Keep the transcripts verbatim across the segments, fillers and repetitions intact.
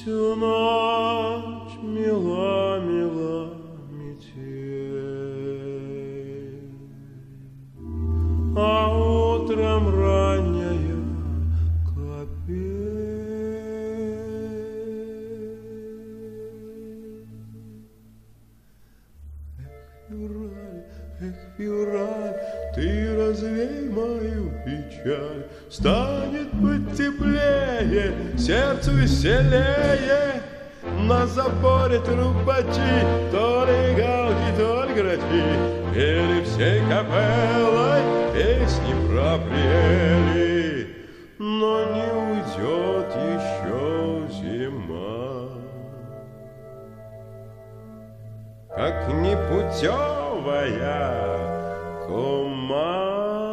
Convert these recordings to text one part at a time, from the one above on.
Всю ночь мила, мила метель, а утром ранняя капель. Эх, февраль, ты развей мою печаль, станет быть теплее, сердцу веселее. На заборе трубачи, то ли галки, то ли грачи, пели всей капеллой песни про прели. Но не уйдет еще зима, как непутевая кума.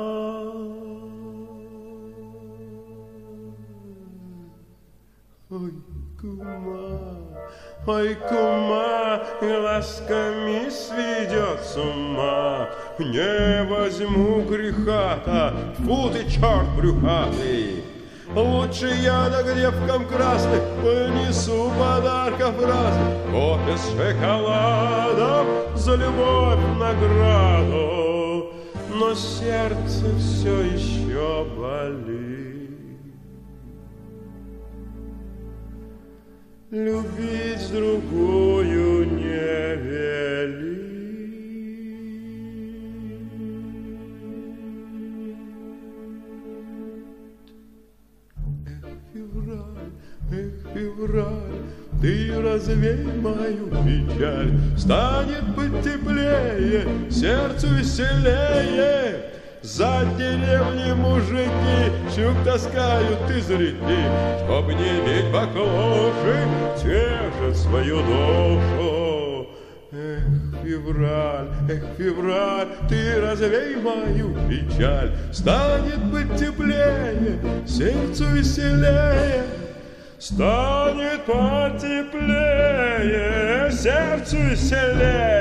Ой, кума, ой, кума, глазками сведет с ума. Не возьму греха-то, фу ты, черт брюхатый. Лучше я да гребком красным понесу подарков разных, кофе с шоколадом за любовь награду. Но сердце все еще болит. Любить другую не велит. Эх, февраль, эх, февраль, ты развей мою печаль, станет быть теплее, сердцу веселее. За деревней мужики щук таскают из реки, чтоб не бить баклоши, тешат свою душу. Эх, февраль, эх, февраль, ты развей мою печаль, станет быть теплее, сердцу веселее. Станет потеплее, сердцу веселее.